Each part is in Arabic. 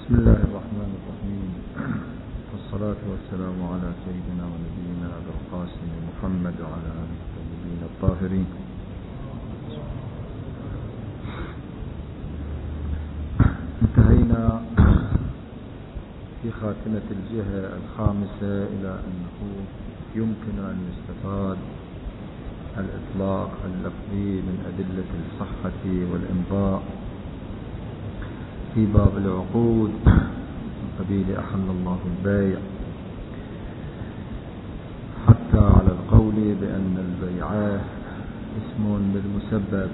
بسم الله الرحمن الرحيم، والصلاة والسلام على سيدنا ونبينا أبي القاسم محمد وعلى آله الطيبين الطاهرين. انتهينا في خاتمة الجهة الخامسة إلى أنه يمكن أن يستفاد الإطلاق اللفظي من أدلة الصحة والإمضاء في باب العقود من قبيل أحل الله البيع، حتى على القول بأن البيع اسم للمسبب،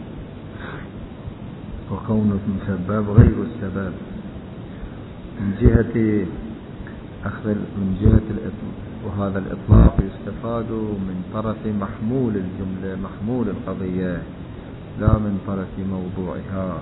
وكون المسبب غير السبب من جهة وهذا الإطلاق يستفاد من طرف محمول الجملة، محمول القضية، لا من طرف موضوعها.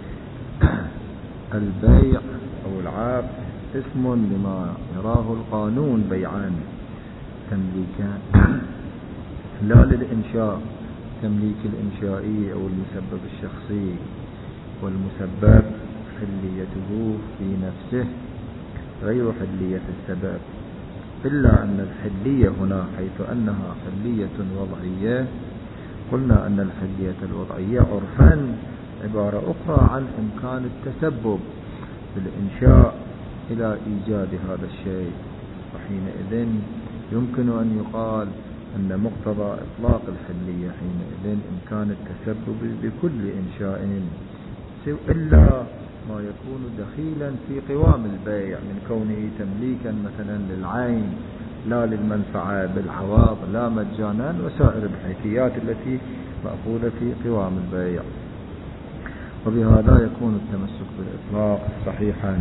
البيع أو العقد اسم لما يراه القانون بيعا تمليكا، لا للإنشاء تمليك الإنشائي أو المسبب الشخصي، والمسبب حليته في نفسه غير حلية السبب، إلا أن الحلية هنا حيث أنها حلية وضعية، قلنا أن الحلية الوضعية عرفا عبارة أخرى عن إمكان التسبب بالإنشاء إلى إيجاد هذا الشيء، وحينئذ يمكن أن يقال أن مقتضى إطلاق الحلية حينئذ إمكان التسبب بكل إنشاء، إلا ما يكون دخيلا في قوام البيع من كونه تمليكا مثلا للعين لا للمنفعة بالعوض لا مجانا، وسائر الحيثيات التي مأخوذة في قوام البيع. وبهذا يكون التمسك بالإطلاق صحيحا.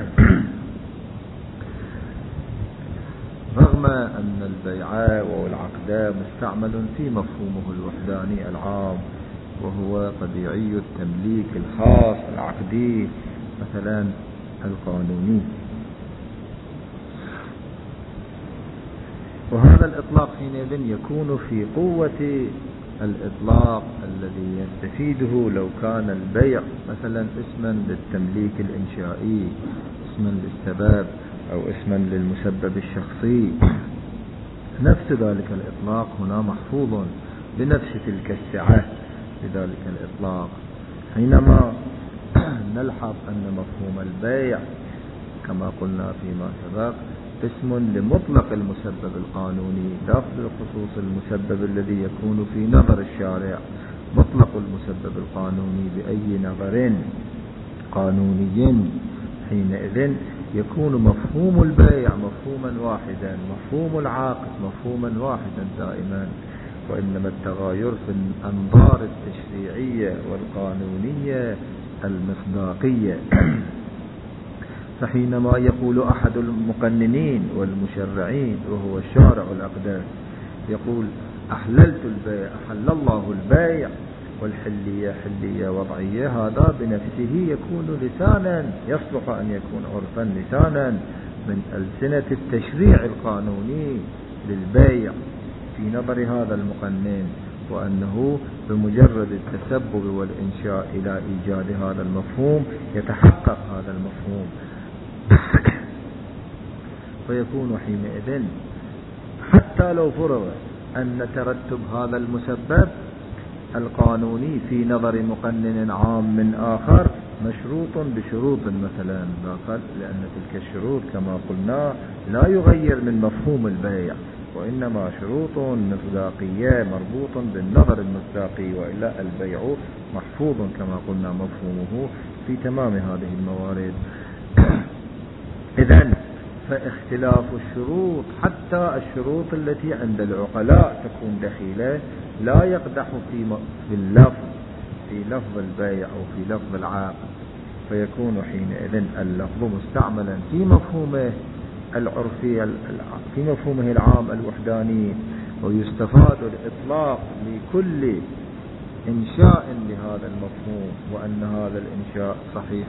رغم أن البيع والعقد مستعمل في مفهومه الوحداني العام، وهو طبيعي التمليك الخاص العقدي مثلا القانوني، وهذا الإطلاق حينئذ يكون في قوة الإطلاق الذي يستفيده لو كان البيع مثلا اسما للتمليك الإنشائي، اسما للسبب أو اسما للمسبب الشخصي. نفس ذلك الإطلاق هنا محفوظ بنفس تلك السعة لذلك الإطلاق، حينما نلحظ أن مفهوم البيع كما قلنا فيما سبق اسم لمطلق المسبب القانوني، لا بخصوص المسبب الذي يكون في نظر الشارع. مطلق المسبب القانوني بأي نظر قانوني، حينئذ يكون مفهوم البيع مفهوما واحدا، مفهوم العقد مفهوما واحدا دائما، وإنما التغاير في الأنظار التشريعية والقانونية المصداقية. فحينما يقول أحد المقننين والمشرعين وهو الشارع الأقدس يقول أحللت البيع، أحل الله البيع والحلية حلية وضعية، هذا بنفسه يكون لسانا يصلح أن يكون عرفا لسانا من ألسنة التشريع القانوني للبيع في نظر هذا المقنن، وأنه بمجرد التسبب والإنشاء إلى إيجاد هذا المفهوم يتحقق هذا المفهوم. فيكون حينئذ حتى لو فرض أن ترتب هذا المسبب القانوني في نظر مقنن عام من آخر مشروط بشروط مثلا، لأن تلك الشروط كما قلنا لا يغير من مفهوم البيع، وإنما شروط مصداقية مربوط بالنظر المصداقي، وإلا البيع محفوظ كما قلنا مفهومه في تمام هذه الموارد. إذن فاختلاف الشروط حتى الشروط التي عند العقلاء تكون دخيلة لا يقدح في لفظ البيع أو في لفظ العقد، فيكون حينئذ اللفظ مستعملا في مفهومه العرفي في مفهومه العام الوحداني، ويستفاد الإطلاق لكل إنشاء لهذا المفهوم، وأن هذا الإنشاء صحيح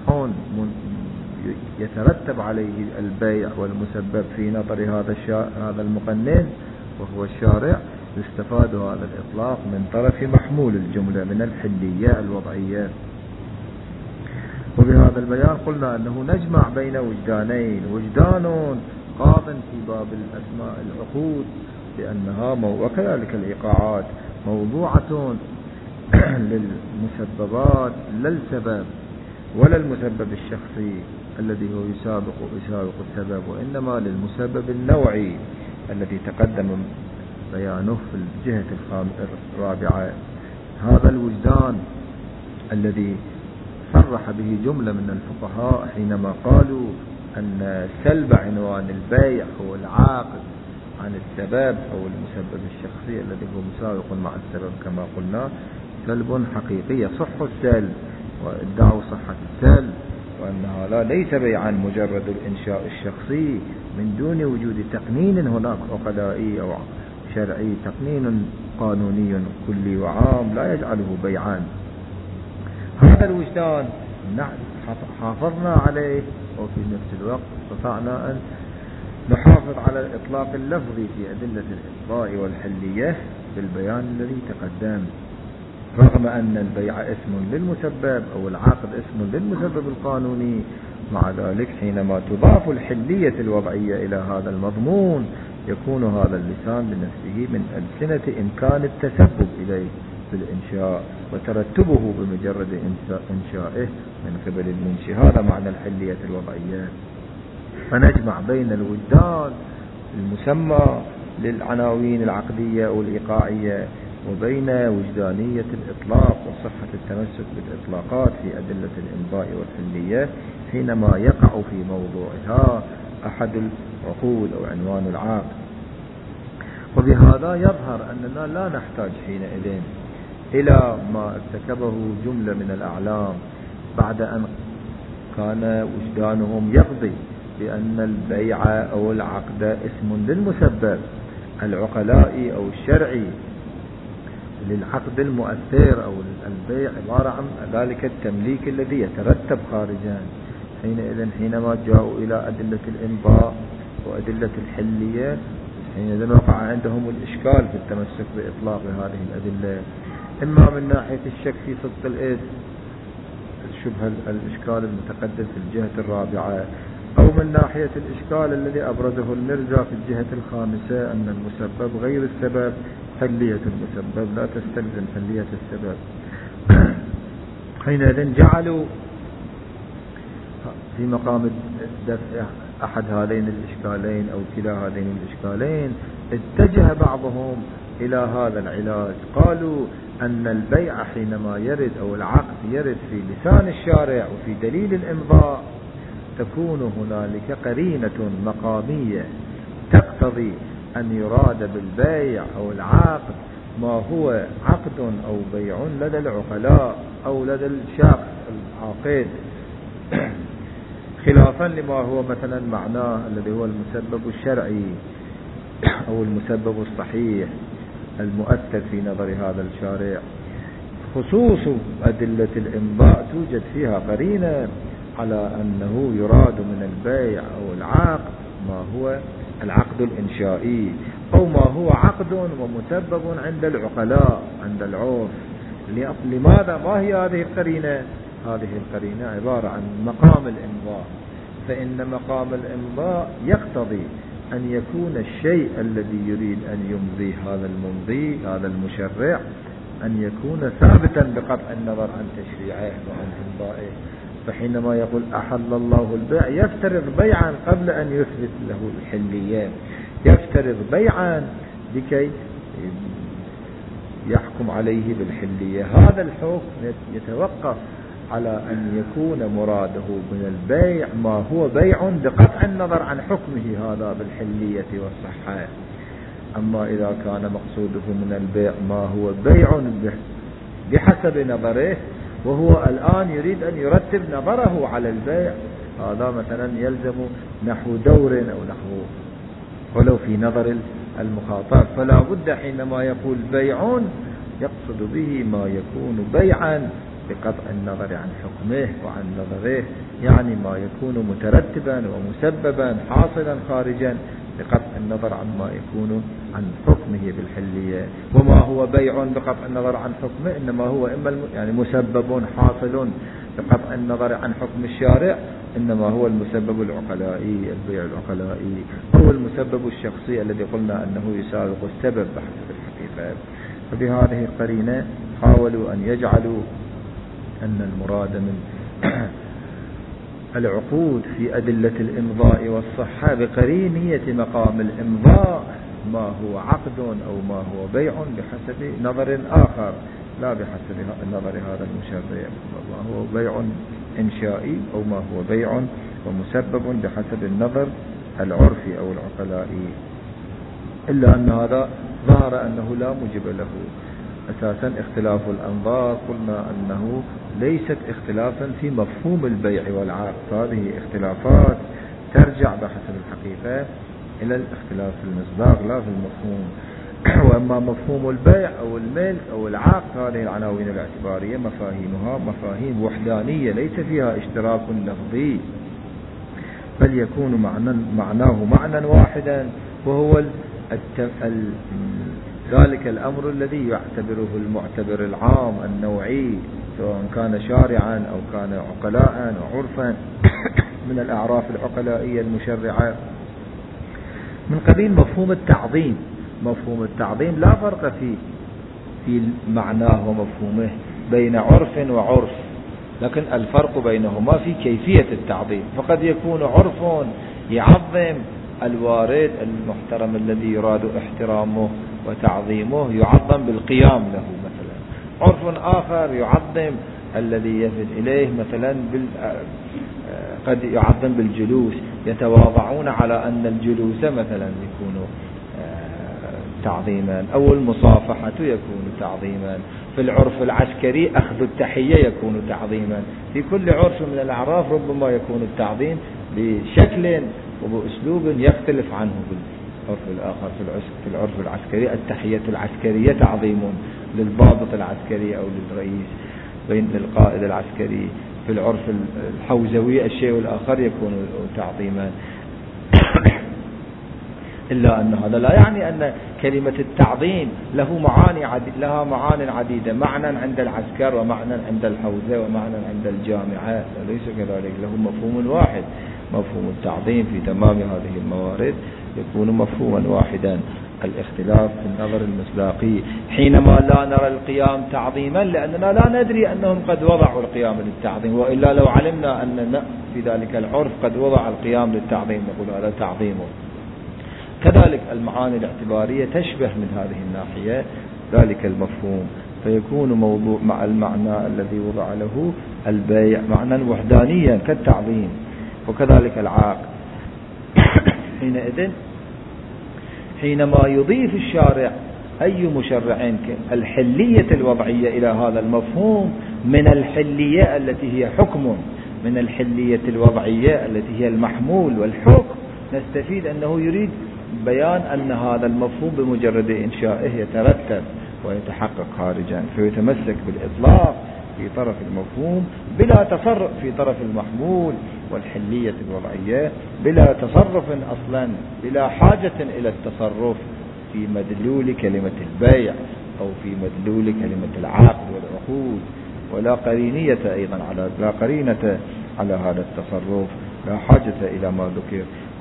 يترتب عليه البيع والمسبب في نظر هذا المقنن وهو الشارع. يستفاد هذا الإطلاق من طرف محمول الجملة من الحلية الوضعية. وبهذا البيان قلنا أنه نجمع بين وجدانين: وجدان قاض في باب الأسماء العقود لأنها وكذلك الإيقاعات موضوعة للمسببات لا السبب ولا المسبب الشخصي الذي هو يسابق السبب، وإنما للمسبب النوعي الذي تقدم بيانه في الجهة الرابعة. هذا الوجدان الذي صرح به جملة من الفقهاء حينما قالوا أن سلب عنوان البيع هو العاقد عن السبب أو المسبب الشخصي الذي هو مسابق مع السبب كما قلنا، سلب حقيقي يصح السلب، وادعوا صحة السلب، وأن هذا ليس بيعا مجرد الإنشاء الشخصي من دون وجود تقنين هناك عقلائي أو شرعي، تقنين قانوني كلي وعام لا يجعله بيعا. هذا الوجدان حافظنا عليه، وفي نفس الوقت استطعنا أن نحافظ على الإطلاق اللفظي في أدلة الإطلاق والحلية بالبيان الذي تقدم، رغم أن البيع اسم للمسبب أو العقد اسم للمسبب القانوني. مع ذلك حينما تضاف الحلية الوضعية إلى هذا المضمون يكون هذا اللسان بنفسه من ألسنة إمكان التسبب إليه في الإنشاء وترتبه بمجرد إنشائه من قبل المنشئ. هذا معنى الحلية الوضعية. فنجمع بين الوجدان المسمى للعناوين العقدية أو الإيقاعية وبين وجدانية الإطلاق وصحة التمسك بالإطلاقات في أدلة الإمضاء والحلية حينما يقع في موضوعها أحد العقود أو عنوان العقد. وبهذا يظهر أننا لا نحتاج حينئذ إلى ما ارتكبه جملة من الأعلام بعد أن كان وجدانهم يقضي بأن البيع أو العقد اسم للمسبب العقلائي أو الشرعي للعقد المؤثر أو البيع عبارة عن ذلك التمليك الذي يترتب خارجا. حينئذ حينما جاءوا إلى أدلة الإمضاء وأدلة الحلية حينئذ وقع عندهم الإشكال في التمسك بإطلاق هذه الأدلة، إما من ناحية الشك في صدق الاسم الشبهة الإشكال المتقدم في الجهة الرابعة، أو من ناحية الإشكال الذي أبرزه المرزا في الجهة الخامسة أن المسبب غير السبب، حلية المسبب لا تستلزم حلية السبب. حينئذ جعلوا في مقام دفع أحد هذين الإشكالين أو كلا هذين الإشكالين اتجه بعضهم إلى هذا العلاج. قالوا أن البيع حينما يرد أو العقد يرد في لسان الشارع وفي دليل الإمضاء تكون هنالك قرينة مقامية تقتضي أن يراد بالبيع أو العقد ما هو عقد أو بيع لدى العقلاء أو لدى الشخص العاقد، خلافا لما هو مثلا معناه الذي هو المسبب الشرعي أو المسبب الصحيح المؤثر في نظر هذا الشارع. خصوص أدلة الإمضاء توجد فيها قرينة على أنه يراد من البيع أو العقد ما هو العقد الإنشائي أو ما هو عقد ومسبب عند العقلاء عند العرف. لماذا؟ ما هي هذه القرينة؟ هذه القرينة عبارة عن مقام الإمضاء، فإن مقام الإمضاء يقتضي أن يكون الشيء الذي يريد أن يمضي هذا الممضي هذا المشرع أن يكون ثابتا بقطع النظر عن تشريعه وعن إمضائه. فحينما يقول أحل الله البيع يفترض بيعا قبل أن يثبت له الحلية، يفترض بيعا لكي يحكم عليه بالحلية. هذا الحكم يتوقف على أن يكون مراده من البيع ما هو بيع بقطع النظر عن حكمه هذا بالحلية والصحة. أما إذا كان مقصوده من البيع ما هو بيع بحسب نظره وهو الآن يريد أن يرتب نظره على البيع، هذا مثلا يلزم نحو دور أو نحو ولو في نظر المخاطب. فلا بد حينما يقول بيع يقصد به ما يكون بيعا بقطع النظر عن حكمه وعن نظره، يعني ما يكون مترتبا ومسببا حاصلا خارجا بقطع النظر عما يكون عن حكمه بالحلية. وما هو بيع بقطع النظر عن حكمه إنما هو إما يعني مسبب حاصل بقطع النظر عن حكم الشارع، إنما هو المسبب العقلائي، البيع العقلائي هو المسبب الشخصي الذي قلنا أنه يسابق السبب بحسب الحقيقة. فبهذه القرينة حاولوا أن يجعلوا أن المراد من العقود في أدلة الإمضاء والصحة بقرينية مقام الإمضاء ما هو عقد أو ما هو بيع بحسب نظر آخر، لا بحسب نظر هذا المشرع، ما هو بيع إنشائي أو ما هو بيع ومسبب بحسب النظر العرفي أو العقلائي. إلا أن هذا ظهر أنه لا موجب له. أساسا اختلاف الأنظار قلنا أنه ليست اختلافا في مفهوم البيع والعقد، هذه اختلافات ترجع بحسب الحقيقة إلى الاختلاف في المصداق لا في المفهوم. وأما مفهوم البيع أو الملك أو العقد هذه العناوين الاعتبارية مفاهيمها مفاهيم وحدانية ليس فيها اشتراك لفظي، بل يكون معناه معنى واحدا، وهو ذلك الأمر الذي يعتبره المعتبر العام النوعي، سواء كان شارعا أو كان عقلاء أو عرفا من الأعراف العقلائية المشرعة، من قبيل مفهوم التعظيم. مفهوم التعظيم لا فرق في معناه ومفهومه بين عرف وعرف، لكن الفرق بينهما في كيفية التعظيم. فقد يكون عرف يعظم الوارد المحترم الذي يراد احترامه وتعظيمه، يعظم بالقيام له مثلا. عرف آخر يعظم الذي يفد إليه مثلا قد يعظم بالجلوس، يتواضعون على أن الجلوس مثلا يكون تعظيما، أو المصافحة يكون تعظيما. في العرف العسكري أخذ التحية يكون تعظيما. في كل عرف من الأعراف ربما يكون التعظيم بشكل وبأسلوب يختلف عنه بالعرف الآخر. في العرف العسكري التحية العسكرية تعظيم للضابط العسكري أو للرئيس بين القائد العسكري. في العرف الحوزوي الشيء الآخر يكون تعظيما. إلا أن هذا لا يعني أن كلمة التعظيم لها معان عديدة، معنى عند العسكر ومعنى عند الحوزة ومعنى عند الجامعة، ليس كذلك، له مفهوم واحد. مفهوم التعظيم في تمام هذه الموارد يكون مفهوما واحدا. الاختلاف في النظر المصداقي حينما لا نرى القيام تعظيما لأننا لا ندري أنهم قد وضعوا القيام للتعظيم، وإلا لو علمنا أن في ذلك العرف قد وضع القيام للتعظيم نقول هذا تعظيمه. كذلك المعاني الاعتبارية تشبه من هذه الناحية ذلك المفهوم، فيكون موضوع مع المعنى الذي وضع له البيع معنى وحدانيا كالتعظيم. وكذلك العقد حينئذ حينما يضيف الشارع أي مشرع الحلية الوضعية إلى هذا المفهوم من الحلية التي هي حكم، من الحلية الوضعية التي هي المحمول والحكم، نستفيد أنه يريد بيان أن هذا المفهوم بمجرد إنشائه يترتب ويتحقق خارجا، فيتمسك بالإطلاق في طرف المفهوم بلا تصرف في طرف المحمول والحلية الوضعية، بلا تصرف أصلا، بلا حاجة إلى التصرف في مدلول كلمة البيع أو في مدلول كلمة العقد والعقود، ولا قرينية أيضا لا قرينة على هذا التصرف، لا حاجة إلى ما ذكر.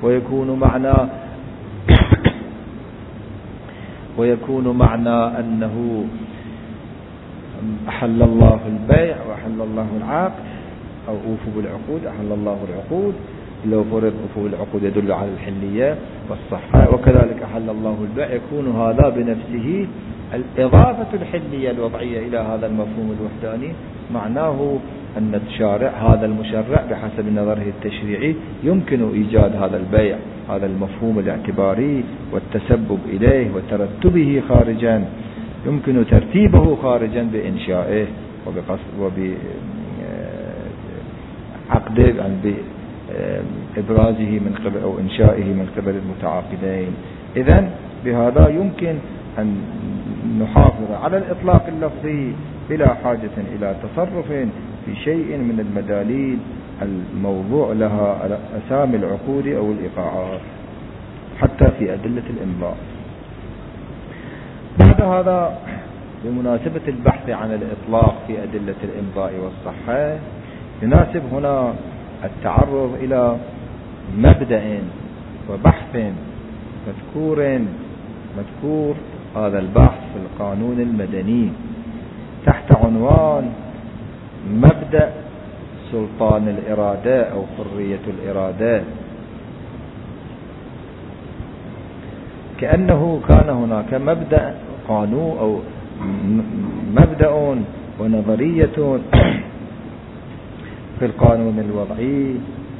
ويكون معنى أنه أحل الله البيع وأحل الله العقد، أو أوفوا بالعقود، أحل الله العقود، لو فرض أوفوا بالعقود يدل على الحلية والصحة، وكذلك أحل الله البيع، يكون هذا بنفسه الإضافة الحلية الوضعية إلى هذا المفهوم الوحداني. معناه أن الشارع هذا المشرع بحسب نظره التشريعي يمكن إيجاد هذا البيع، هذا المفهوم الاعتباري والتسبب إليه وترتبه خارجا، يمكن ترتيبه خارجا بإنشائه وبعقده، يعني بإبرازه من قبل أو إنشائه من قبل المتعاقدين. إذن بهذا يمكن أن نحافظ على الإطلاق اللفظي بلا حاجة إلى تصرف في شيء من المداليل الموضوع لها على أسامي العقود أو الإيقاعات حتى في أدلة الإمضاء. بعد هذا بمناسبة البحث عن الإطلاق في أدلة الإمضاء والصحة يناسب هنا التعرض إلى مبدأ وبحث مذكور هذا البحث في القانون المدني تحت عنوان مبدأ سلطان الإرادة أو حرية الإرادة، كأنه كان هناك مبدأ قانون أو مبدأ ونظرية في القانون الوضعي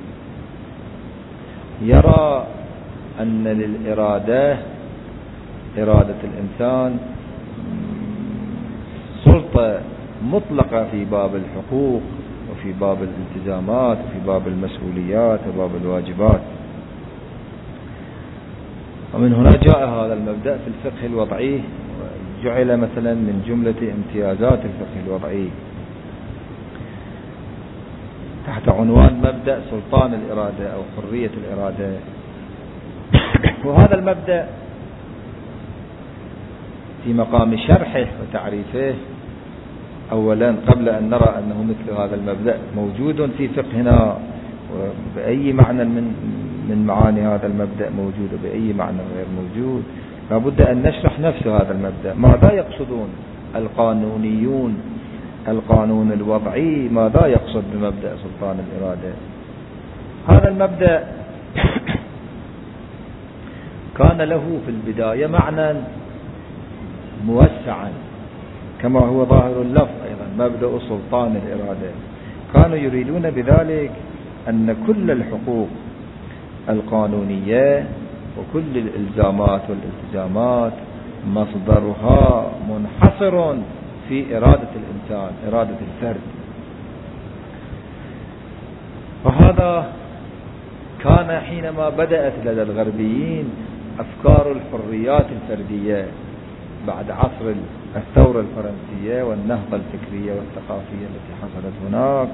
يرى أن للإرادة، إرادة الإنسان، سلطة مطلقة في باب الحقوق وفي باب الالتزامات وفي باب المسؤوليات وباب الواجبات. ومن هنا جاء هذا المبدأ في الفقه الوضعي، وجعل مثلا من جملة امتيازات الفقه الوضعي تحت عنوان مبدأ سلطان الإرادة أو حرية الإرادة. وهذا المبدأ في مقام شرحه وتعريفه، أولا قبل أن نرى أنه مثل هذا المبدأ موجود في فقهنا وبأي معنى من معاني هذا المبدأ موجود وبأي معنى غير موجود، لابد أن نشرح نفس هذا المبدأ. ماذا يقصدون القانونيون القانون الوضعي؟ ماذا يقصد بمبدأ سلطان الإرادة؟ هذا المبدأ كان له في البداية معنى موسعا كما هو ظاهر اللفظ أيضا، مبدأ سلطان الإرادة. كانوا يريدون بذلك أن كل الحقوق القانونية وكل الإلزامات والالتزامات مصدرها منحصر في إرادة الإنسان، إرادة الفرد. وهذا كان حينما بدأت لدى الغربيين أفكار الحريات الفردية بعد عصر الثورة الفرنسية والنهضة الفكرية والثقافية التي حصلت هناك،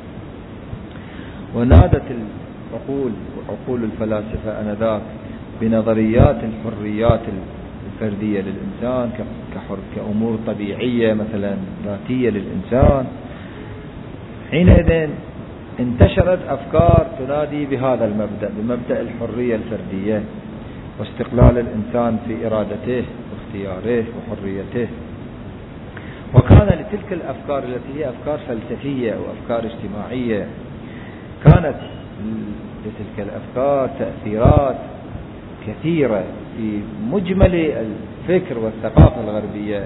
ونادت عقول الفلاسفة آنذاك بنظريات الحريات الفردية للإنسان كأمور طبيعية مثلا ذاتية للإنسان. حينئذ انتشرت أفكار تنادي بهذا المبدأ، بمبدأ الحرية الفردية واستقلال الإنسان في إرادته واختياره وحريته. وكان لتلك الأفكار التي هي أفكار فلسفية وأفكار اجتماعية، كانت لتلك الأفكار تأثيرات كثيرة في مجمل الفكر والثقافة الغربية،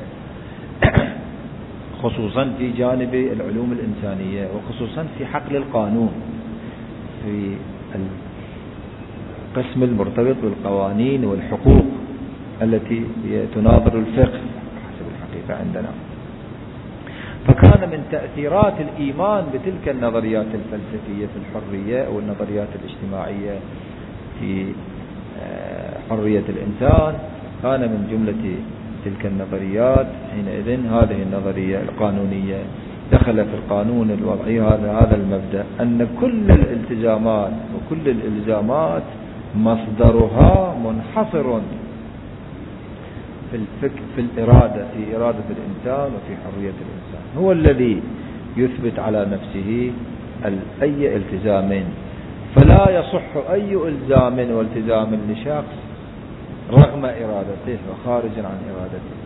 خصوصا في جانب العلوم الإنسانية وخصوصا في حقل القانون، في القسم المرتبط بالقوانين والحقوق التي تناظر الفقه حسب الحقيقة عندنا. فكان من تأثيرات الإيمان بتلك النظريات الفلسفية في الحرية أو النظريات الاجتماعية في حرية الإنسان، كان من جملة تلك النظريات حينئذ هذه النظرية القانونية. دخل في القانون الوضعي هذا المبدأ أن كل الالتزامات وكل الإلزامات مصدرها منحصر في الإرادة، في إرادة الإنسان وفي حرية الإنسان. هو الذي يثبت على نفسه أي التزام، فلا يصح أي إلزام والتزام لشخص رغم إرادته وخارجا عن إرادته.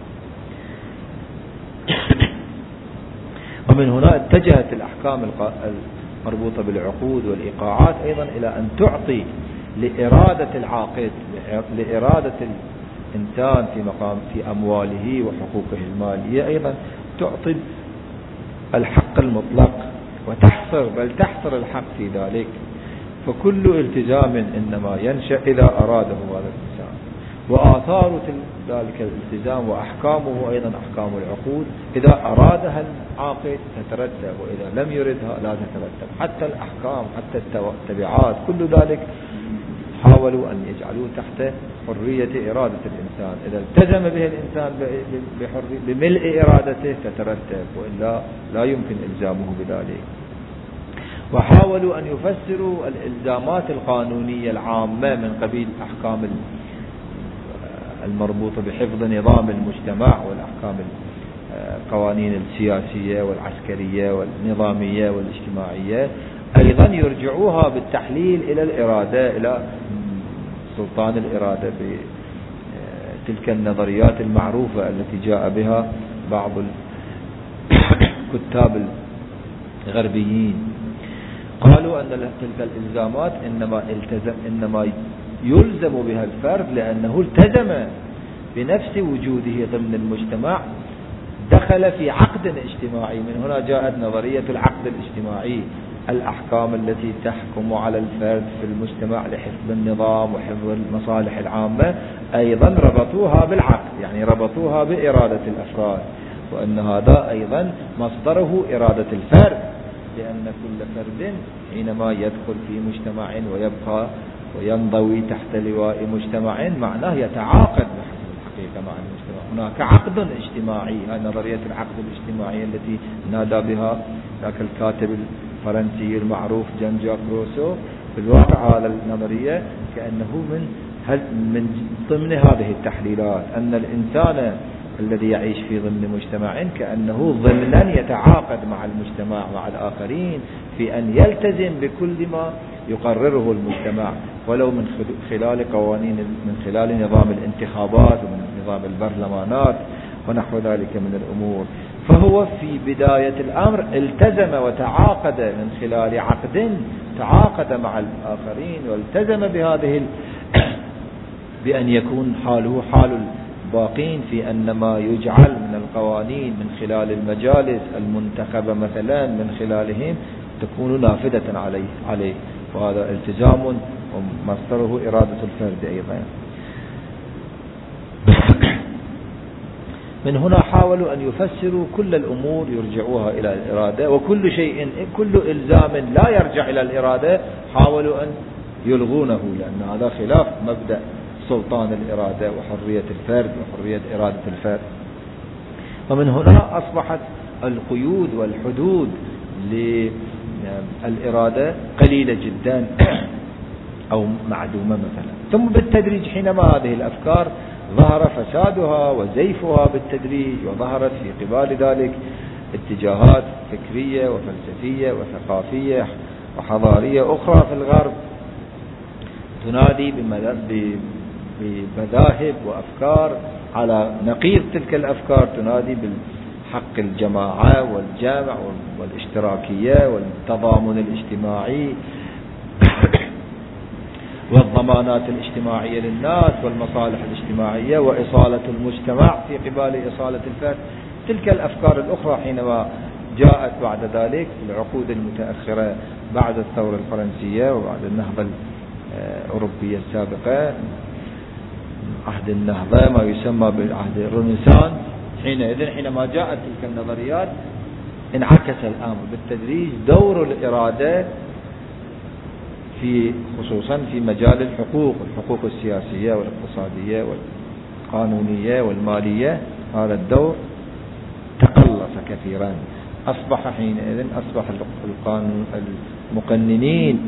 ومن هنا اتجهت الأحكام المربوطة بالعقود والإيقاعات أيضا إلى أن تعطي لإرادة العاقد، لإرادة الإنسان في أمواله وحقوقه المالية أيضا تعطي الحق المطلق بل تحصر الحق في ذلك. فكل التزام إنما ينشأ إذا أراده هذا الإنسان، وآثار ذلك الالتزام وأحكامه أيضا أحكام العقود إذا أرادها العاقد تترتب، وإذا لم يردها لا تترتب. حتى الأحكام حتى التبعات كل ذلك حاولوا أن يجعلوه تحت حرية إرادة الإنسان. إذا التزم به الإنسان بملء إرادته تترتب، وإلا لا يمكن إلزامه بذلك. وحاولوا أن يفسروا الإلزامات القانونية العامة من قبيل أحكام المربوطة بحفظ نظام المجتمع والأحكام القوانين السياسية والعسكرية والنظامية والاجتماعية، أيضا يرجعوها بالتحليل إلى الإرادة، إلى سلطان الإرادة بتلك النظريات المعروفة التي جاء بها بعض الكتاب الغربيين. قالوا أن تلك الإلزامات إنما يلزم بها الفرد لأنه التزم بنفس وجوده ضمن المجتمع، دخل في عقد اجتماعي. من هنا جاءت نظرية العقد الاجتماعي، الأحكام التي تحكم على الفرد في المجتمع لحفظ النظام وحفظ المصالح العامة، أيضا ربطوها بالعقد، يعني ربطوها بإرادة الأفراد، وأن هذا أيضا مصدره إرادة الفرد، لأن كل فرد حينما يدخل في مجتمع ويبقى وينضوي تحت لواء مجتمع معناه يتعاقد بحسب الحقيقة مع المجتمع. هناك عقد اجتماعي، هذه نظرية العقد الاجتماعي التي نادى بها ذاك الكاتب الفرنسي المعروف جان جاك روسو. في الواقع هذه النظرية كأنه من ضمن هذه التحليلات، أن الإنسان الذي يعيش في ضمن مجتمع كأنه ضمنا يتعاقد مع المجتمع مع الآخرين في أن يلتزم بكل ما يقرره المجتمع، ولو من خلال قوانين، من خلال نظام الانتخابات ومن نظام البرلمانات ونحو ذلك من الأمور. فهو في بداية الأمر التزم وتعاقد من خلال عقد، تعاقد مع الآخرين والتزم بهذه بأن يكون حاله حال الباقين، في أن ما يجعل من القوانين من خلال المجالس المنتخبة مثلا من خلالهم تكون نافذة عليه، وهذا التزام ومصدره إرادة الفرد أيضا. من هنا حاولوا أن يفسروا كل الأمور يرجعوها إلى الإرادة، وكل شيء كل إلزام لا يرجع إلى الإرادة حاولوا أن يلغونه، لأن هذا خلاف مبدأ سلطان الإرادة وحرية الفرد وحرية إرادة الفرد. ومن هنا أصبحت القيود والحدود للإرادة قليلة جدا أو معدومة مثلا. ثم بالتدريج حينما هذه الأفكار ظهر فسادها وزيفها بالتدريج، وظهرت في قبال ذلك اتجاهات فكرية وفلسفية وثقافية وحضارية أخرى في الغرب تنادي بمذاهب وأفكار على نقيض تلك الأفكار، تنادي بالحق الجماعة والجامع والاشتراكية والتضامن الاجتماعي والضمانات الاجتماعية للناس والمصالح الاجتماعية وإصالة المجتمع في قبال إصالة الفرد. تلك الأفكار الأخرى حينما جاءت بعد ذلك في العقود المتأخرة بعد الثورة الفرنسية وبعد النهضة الأوروبية السابقة، عهد النهضة ما يسمى بعهد الرنسانس، حينما جاءت تلك النظريات انعكس الأمر بالتدريج دور الإرادة في خصوصا في مجال الحقوق السياسية والاقتصادية والقانونية والمالية. هذا الدور تقلص كثيرا، أصبح حينئذ القانون المقننين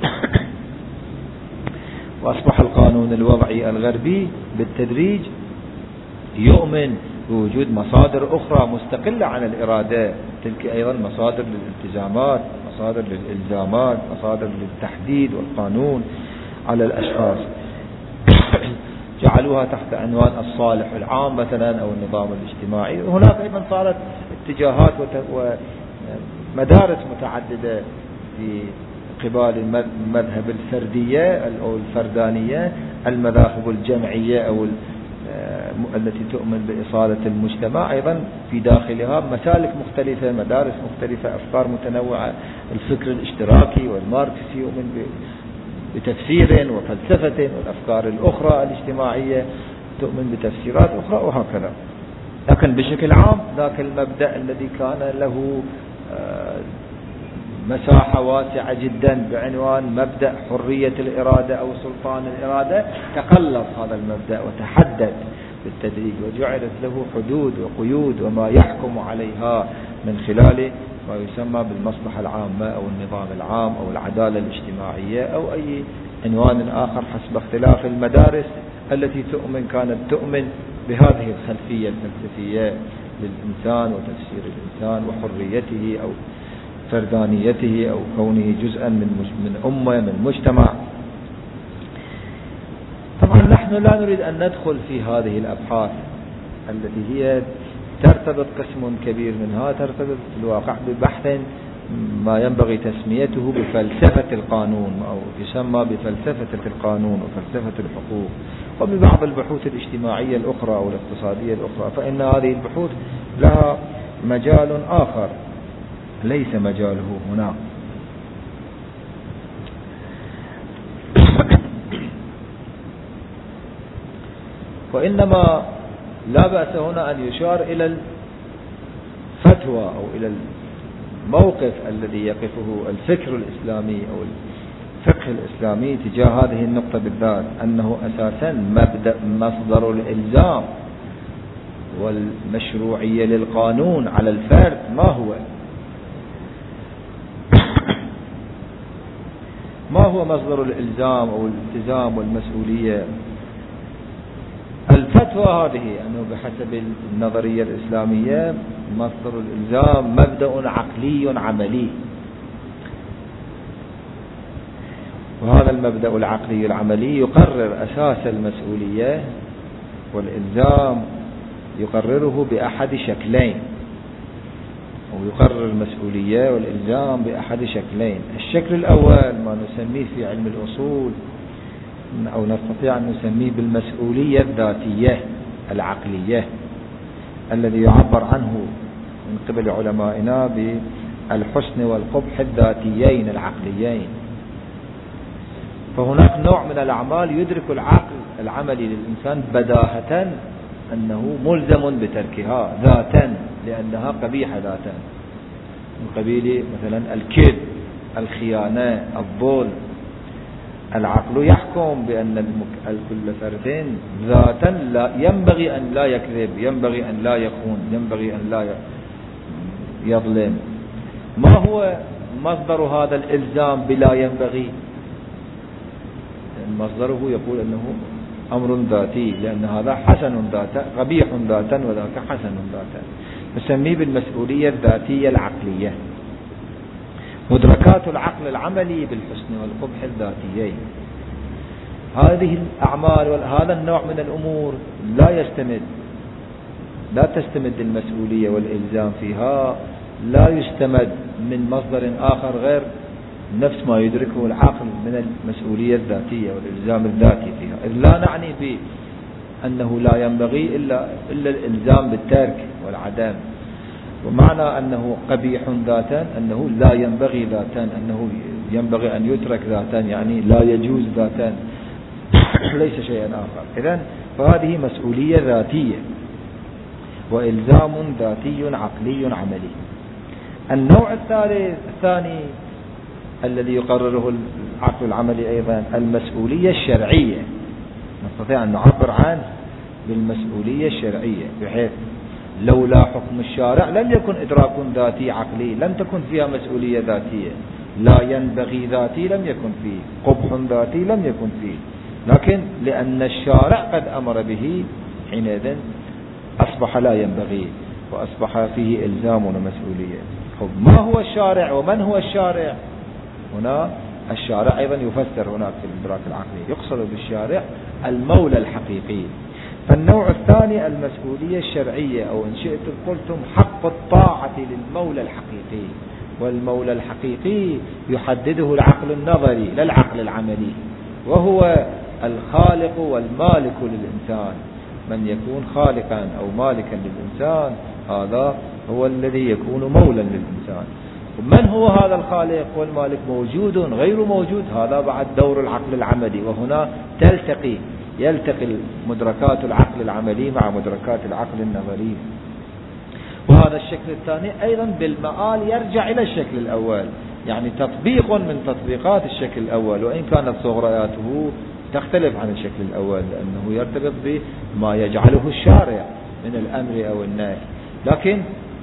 وأصبح القانون الوضعي الغربي بالتدريج يؤمن بوجود مصادر أخرى مستقلة عن الإرادة، تلك أيضا مصادر للالتزامات، مصادر للإلزامات، مصادر للتحديد والقانون على الأشخاص. جعلوها تحت عنوان الصالح العام مثلا أو النظام الاجتماعي. وهناك أيضا صارت اتجاهات ومدارس متعددة في قبال المذهب الفردية أو الفردانية، المذاهب الجمعية أو التي تؤمن بإصالة المجتمع، أيضا في داخلها مسالك مختلفة، مدارس مختلفة، أفكار متنوعة. الفكر الاشتراكي والماركسي يؤمن بتفسير وفلسفة، والأفكار الأخرى الاجتماعية تؤمن بتفسيرات أخرى، وهكذا. لكن بشكل عام ذاك المبدأ الذي كان له مساحة واسعة جدا بعنوان مبدأ حرية الإرادة أو سلطان الإرادة، تقلص هذا المبدأ وتحدد بالتدريج وجعلت له حدود وقيود وما يحكم عليها من خلال ما يسمى بالمصلحة العامة أو النظام العام أو العدالة الاجتماعية أو أي عنوان آخر حسب اختلاف المدارس التي كانت تؤمن بهذه الخلفية الفلسفية للإنسان وتفسير الإنسان وحريته أو فردانيته أو كونه جزءا من أمة من مجتمع. طبعا نحن لا نريد أن ندخل في هذه الأبحاث التي هي ترتبط قسم كبير منها ترتبط في الواقع ببحث ما ينبغي تسميته بفلسفة القانون أو يسمى بفلسفة القانون وفلسفة الحقوق، وببعض البحوث الاجتماعية الأخرى أو الاقتصادية الأخرى، فإن هذه البحوث لها مجال آخر ليس مجاله هنا. وإنما لا بأس هنا أن يشار إلى الفتوى أو إلى الموقف الذي يقفه الفكر الإسلامي أو الفقه الإسلامي تجاه هذه النقطة بالذات، أنه أساسا مصدر الإلزام والمشروعية للقانون على الفرد ما هو مصدر الإلزام أو الالتزام والمسؤولية؟ الفتوى هذه أنه بحسب النظرية الإسلامية مصدر الإلزام مبدأ عقلي عملي، وهذا المبدأ العقلي العملي يقرر أساس المسؤولية والإلزام، يقرره بأحد شكلين، أو يقرر المسؤولية والإلزام بأحد شكلين. الشكل الأول ما نسميه في علم الأصول أو نستطيع أن نسميه بالمسؤولية الذاتية العقلية، الذي يعبر عنه من قبل علمائنا بالحسن والقبح الذاتيين العقليين. فهناك نوع من الأعمال يدرك العقل العملي للإنسان بداهة أنه ملزم بتركها ذاتا لأنها قبيحة ذاتا، من قبيل مثلا الكذب، الخيانة، الظلم. العقل يحكم بأن كل فرد ذاتا لا ينبغي أن لا يكذب، ينبغي أن لا يخون، ينبغي أن لا يظلم. ما هو مصدر هذا الإلزام بلا ينبغي؟ مصدره يقول أنه أمر ذاتي، لأن هذا حسن ذاتا، قبيح ذاتا، وذاك حسن ذاتا. نسميه بالمسؤولية الذاتية العقلية. مدركات العقل العملي بالحسن والقبح الذاتيين. هذه الأعمال وهذا النوع من الأمور لا تستمد المسؤولية والإلزام فيها، لا يستمد من مصدر آخر غير نفس ما يدركه العقل من المسؤولية الذاتية والإلزام الذاتي فيها. إذ لا نعني بأنه لا ينبغي إلا الإلزام بالترك والعدم. ومعنى أنه قبيح ذاتا أنه لا ينبغي ذاتا، أنه ينبغي أن يترك ذاتا، يعني لا يجوز ذاتا، ليس شيئا آخر. إذن فهذه مسؤولية ذاتية وإلزام ذاتي عقلي عملي. النوع الثاني الذي يقرره العقل العملي أيضا المسؤولية الشرعية. نستطيع أن نعبر عنه بالمسؤولية الشرعية، بحيث لولا حكم الشارع لم يكن إدراك ذاتي عقلي، لم تكن فيها مسؤولية ذاتية. لا ينبغي ذاتي لم يكن فيه، قبح ذاتي لم يكن فيه، لكن لأن الشارع قد أمر به حينئذ أصبح لا ينبغي، وأصبح فيه إلزام ومسؤولية. ما هو الشارع ومن هو الشارع؟ هنا الشارع أيضا يفسر هناك في الإدراك العقلي، يقصد بالشارع المولى الحقيقي. فالنوع الثاني المسؤولية الشرعية، أو إن شئتم قلتم حق الطاعة للمولى الحقيقي. والمولى الحقيقي يحدده العقل النظري لا العقل العملي، وهو الخالق والمالك للإنسان. من يكون خالقا أو مالكا للإنسان هذا هو الذي يكون مولا للإنسان. من هو هذا الخالق والمالك؟ موجود غير موجود، هذا بعد دور العقل العملي. وهنا يلتقي مدركات العقل العملي مع مدركات العقل النظري. وهذا الشكل الثاني أيضا بالمآل يرجع إلى الشكل الأول، يعني تطبيق من تطبيقات الشكل الأول، وإن كانت صغرياته تختلف عن الشكل الأول لأنه يرتبط بما يجعله الشارع من الأمر أو النهي. لكن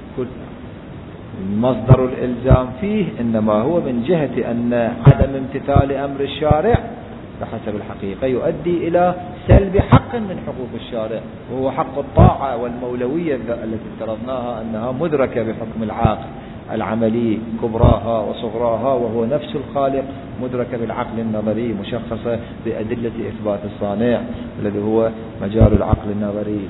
مصدر الإلزام فيه إنما هو من جهة أن عدم امتثال أمر الشارع بحسب الحقيقة يؤدي إلى سلب حق من حقوق الشارع، وهو حق الطاعة والمولوية التي افترضناها أنها مدركة بحكم العقل العملي كبراها وصغراها، وهو نفس الخالق مدركة بالعقل النظري مشخصة بأدلة إثبات الصانع الذي هو مجال العقل النظري.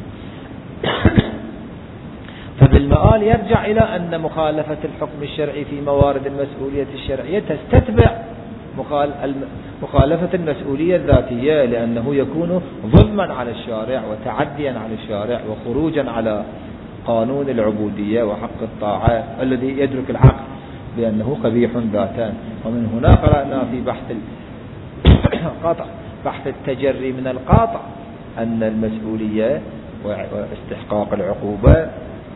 فبالمآل يرجع إلى أن مخالفة الحكم الشرعي في موارد المسؤولية الشرعية تستتبع مخالفة المسؤولية الذاتية، لأنه يكون ظلما على الشارع وتعديا على الشارع وخروجا على قانون العبودية وحق الطاعة الذي يدرك العقل بأنه قبيح ذاتا. ومن هنا قرأنا في بحث التجري من القاطع أن المسؤولية واستحقاق العقوبة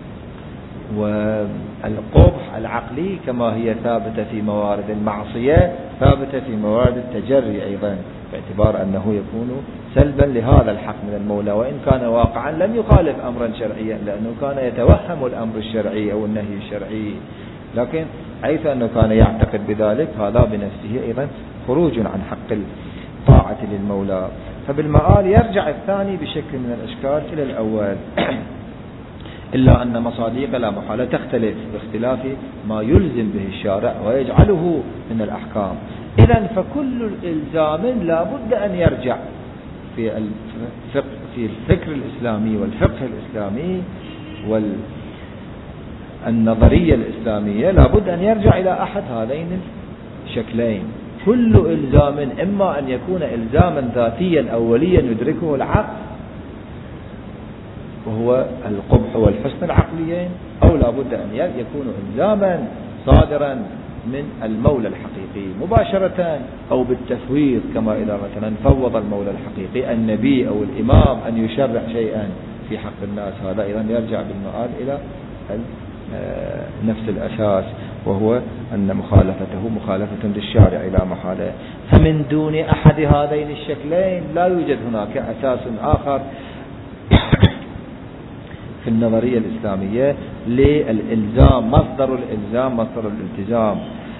والقبح العقلي كما هي ثابتة في موارد المعصية ثابتة في موارد التجري أيضا، باعتبار أنه يكون سلبا لهذا الحق من المولى، وإن كان واقعا لم يخالف أمرا شرعيا لأنه كان يتوهم الأمر الشرعي أو النهي الشرعي، لكن حيث أنه كان يعتقد بذلك هذا بنفسه أيضا خروج عن حق الطاعة للمولى. فبالمآل يرجع الثاني بشكل من الأشكال إلى الأول، إلا أن مصاديق لا محالة تختلف باختلاف ما يلزم به الشارع ويجعله من الأحكام. إذن فكل إلزام لا بد أن يرجع في الفكر الإسلامي والفقه الإسلامي والنظرية الإسلامية لا بد أن يرجع إلى أحد هذين الشكلين. كل إلزام إما أن يكون إلزاما ذاتيا أوليا يدركه العقل وهو القبح والحسن العقليين، أو لا بد أن يكون إلزاما صادرا من المولى الحقيقي مباشرة أو بالتفويض، كما إذا مثلا فوض المولى الحقيقي النبي أو الإمام أن يشرع شيئا في حق الناس، هذا أيضا يرجع بالمآل إلى نفس الأساس، وهو أن مخالفته مخالفة للشارع لا محالة. فمن دون أحد هذين الشكلين لا يوجد هناك أساس آخر في النظرية الإسلامية للإلزام. مصدر الإلزام مصدر الالتزام.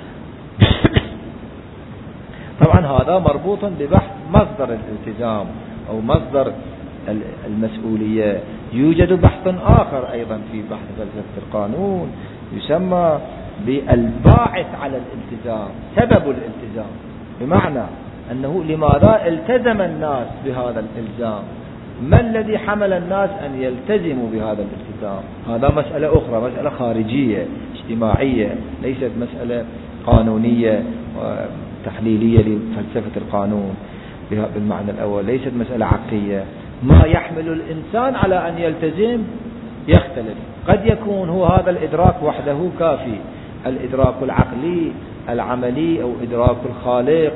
طبعا هذا مربوط ببحث مصدر الالتزام أو مصدر المسؤولية. يوجد بحث آخر أيضا في بحث فلسفة القانون يسمى بالباعث على الالتزام، سبب الالتزام، بمعنى أنه لماذا التزم الناس بهذا الالتزام، ما الذي حمل الناس أن يلتزموا بهذا الالتزام. هذا مسألة أخرى، مسألة خارجية اجتماعية، ليست مسألة قانونية وتحليلية لفلسفة القانون بالمعنى الأول، ليست مسألة عقلية. ما يحمل الإنسان على أن يلتزم يختلف، قد يكون هو هذا الإدراك وحده كافي، الإدراك العقلي العملي أو إدراك الخالق،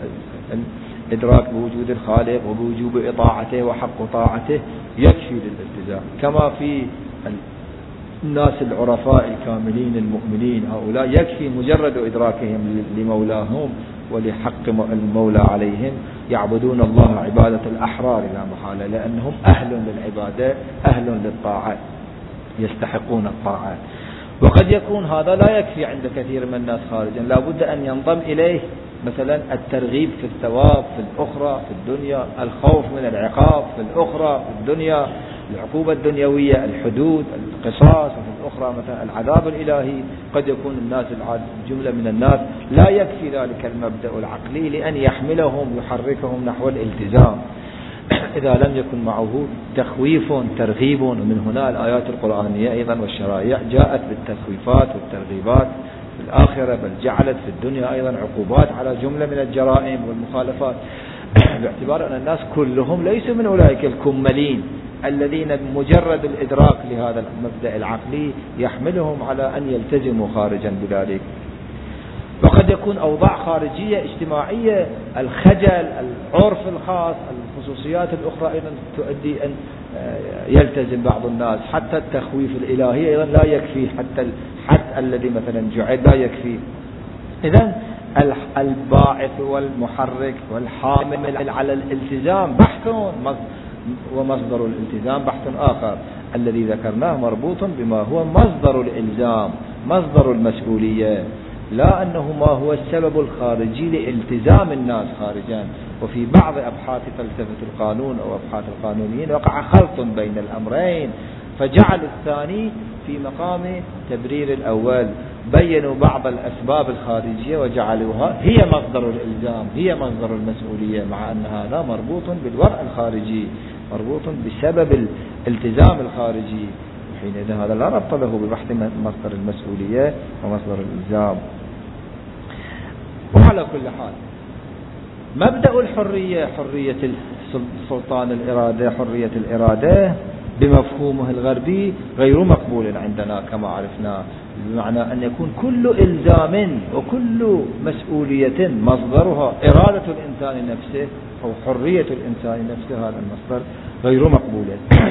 إدراك بوجود الخالق وبوجوب إطاعته وحق طاعته يكفي للالتزام، كما في الناس العرفاء الكاملين المؤمنين، هؤلاء يكفي مجرد إدراكهم لمولاهم ولحق المولى عليهم، يعبدون الله عبادة الأحرار لا محالة، لأنهم أهل للعبادة أهل للطاعة يستحقون الطاعة. وقد يكون هذا لا يكفي عند كثير من الناس خارجا، لا بد أن ينضم إليه مثلا الترغيب في الثواب في الأخرى في الدنيا، الخوف من العقاب في الأخرى في الدنيا، العقوبة الدنيوية، الحدود، القصاص، وفي الأخرى مثلا العذاب الإلهي. قد يكون الناس جملة من الناس لا يكفي ذلك المبدأ العقلي لأن يحملهم يحركهم نحو الالتزام إذا لم يكن معه تخويف ترغيب. ومن هنا الآيات القرآنية أيضا والشرائع جاءت بالتخويفات والترغيبات في الآخرة، بل جعلت في الدنيا أيضا عقوبات على جملة من الجرائم والمخالفات، باعتبار أن الناس كلهم ليسوا من أولئك الكملين الذين بمجرد الإدراك لهذا المبدأ العقلي يحملهم على أن يلتزموا خارجا بذلك. وقد يكون أوضاع خارجية اجتماعية، الخجل، العرف الخاص، الخصوصيات الأخرى أيضا تؤدي أن يلتزم بعض الناس. حتى التخويف الإلهي أيضا لا يكفي، حتى الحد الذي مثلا جعل لا يكفي. إذن الباعث والمحرك والحامل على الالتزام بحث، ومصدر الالتزام بحث آخر. الذي ذكرناه مربوط بما هو مصدر الإلزام، مصدر المسؤولية، لا أنه ما هو السبب الخارجي لالتزام الناس خارجا. وفي بعض أبحاث فلسفة القانون أو أبحاث القانونيين وقع خلط بين الأمرين، فجعل الثاني في مقام تبرير الأول، بينوا بعض الأسباب الخارجية وجعلوها هي مصدر الإلزام، هي مصدر المسؤولية، مع أن هذا مربوط بالوضع الخارجي، مربوط بسبب الالتزام الخارجي، حينئذ هذا لا ربط له ببحث مصدر المسؤولية ومصدر الإلزام. وعلى كل حال مبدأ الحرية، حرية سلطان الإرادة، حرية الإرادة بمفهومه الغربي غير مقبول عندنا كما عرفنا، بمعنى أن يكون كل إلزام وكل مسؤولية مصدرها إرادة الإنسان نفسه أو حرية الإنسان نفسه، هذا المصدر غير مقبول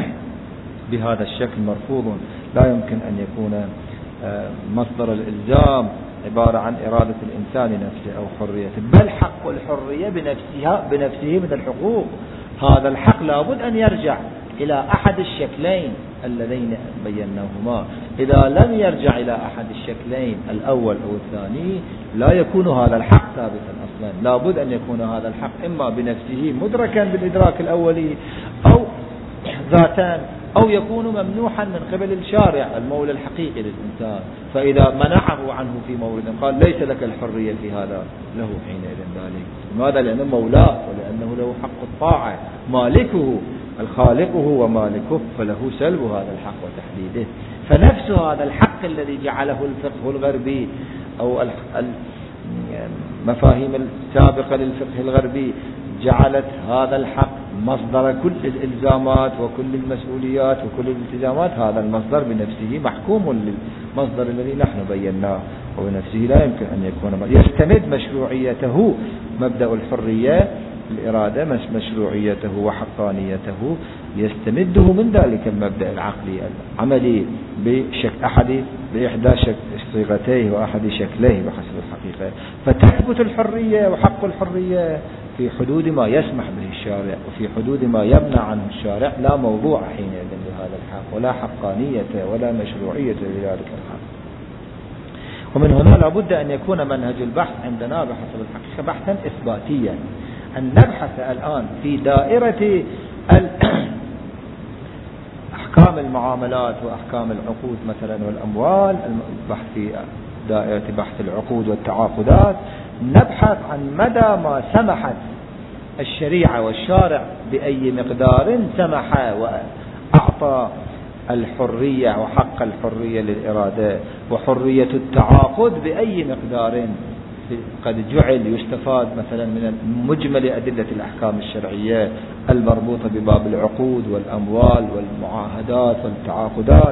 بهذا الشكل، مرفوض. لا يمكن أن يكون مصدر الإلزام عبارة عن إرادة الإنسان نفسه أو حريته، بل حق الحرية بنفسه من الحقوق. هذا الحق لابد أن يرجع إلى أحد الشكلين اللذين بيناهما. إذا لم يرجع إلى أحد الشكلين الأول أو الثاني لا يكون هذا الحق ثابتا أصلا. لابد أن يكون هذا الحق إما بنفسه مدركا بالإدراك الأولي أو ذاتا، أو يكون ممنوحا من قبل الشارع المولى الحقيقي للإنسان، فإذا منعه عنه في مورد قال ليس لك الحرية في هذا، له حينئذ ذلك. لماذا؟ لأنه مولاه ولأنه له حق الطاعة، مالكه الخالقه ومالكه، فله سلب هذا الحق وتحديده. فنفس هذا الحق الذي جعله الفقه الغربي أو المفاهيم السابقة للفقه الغربي جعلت هذا الحق مصدر كل الإلزامات وكل المسؤوليات وكل الالتزامات، هذا المصدر بنفسه محكوم للمصدر الذي نحن بيناه، وبنفسه لا يمكن أن يكون يستمد مشروعيته مبدأ الحرية الإرادة، مشروعيته وحقانيته يستمده من ذلك المبدأ العقلي العملي بإحدى صيغتيه وأحد شكليه بحسب الحقيقة. فتثبت الحرية وحق الحرية في حدود ما يسمح به الشارع وفي حدود ما يمنع عنه الشارع، لا موضوع حينئذ لهذا الحق ولا حقانية ولا مشروعية لذلك الحق. ومن هنا لابد أن يكون منهج البحث عندنا بحسب الحقيقة بحثا إثباتيا، أن نبحث الآن في دائرة أحكام المعاملات وأحكام العقود مثلا والأموال، البحث في دائرة بحث العقود والتعاقدات، نبحث عن مدى ما سمحت الشريعة والشارع بأي مقدار سمح وأعطى الحرية وحق الحرية للإرادة وحرية التعاقد بأي مقدار قد جعل يستفاد مثلا من مجمل أدلة الأحكام الشرعية المربوطة بباب العقود والأموال والمعاهدات والتعاقدات.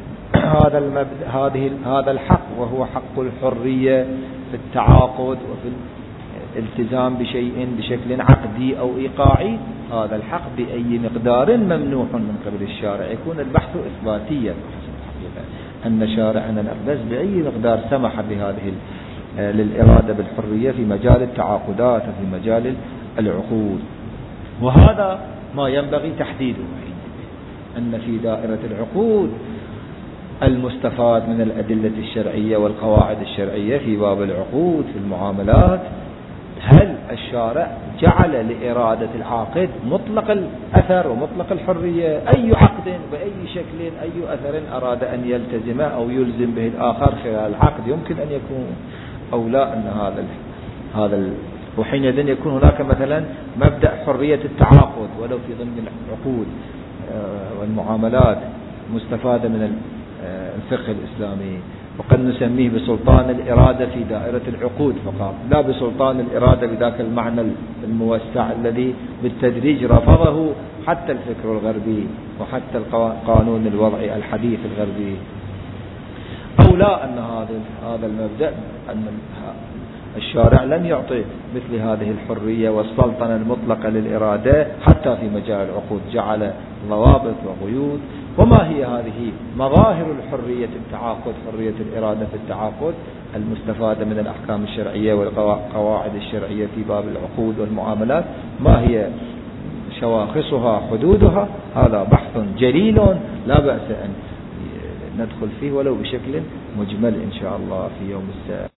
هذا الحق وهو حق الحرية في التعاقد وفي الالتزام بشيء بشكل عقدي أو إيقاعي، هذا الحق بأي مقدار ممنوح من قبل الشارع. يكون البحث إثباتيا حسب الحقيقة أن شارعنا الأقدس بأي مقدار سمح بهذه للإرادة بالحرية في مجال التعاقدات وفي مجال العقود. وهذا ما ينبغي تحديده، أن في دائرة العقود المستفاد من الأدلة الشرعية والقواعد الشرعية في باب العقود في المعاملات، هل الشارع جعل لإرادة العاقد مطلق الأثر ومطلق الحرية؟ أي عقد بأي شكل أي أثر أراد أن يلتزمه أو يلزم به الآخر خلال العقد يمكن أن يكون، أو لا أن هذا وحينئذ يكون هناك مثلا مبدأ حرية التعاقد ولو في ضمن العقود والمعاملات مستفادة من الفقه الإسلامي، وقد نسميه بسلطان الإرادة في دائرة العقود فقط، لا بسلطان الإرادة بذاك المعنى الموسع الذي بالتدريج رفضه حتى الفكر الغربي وحتى القانون الوضعي الحديث الغربي. أو لا أن هذا المبدأ أن الشارع لم يعطي مثل هذه الحرية والسلطنة المطلقة للإرادة حتى في مجال العقود، جعل ضوابط وقيود. وما هي هذه مظاهر الحرية التعاقد، حرية الإرادة في التعاقد المستفادة من الأحكام الشرعية والقواعد الشرعية في باب العقود والمعاملات؟ ما هي شواخصها حدودها؟ هذا بحث جليل لا بأس أن ندخل فيه ولو بشكل مجمل إن شاء الله في يوم السابق.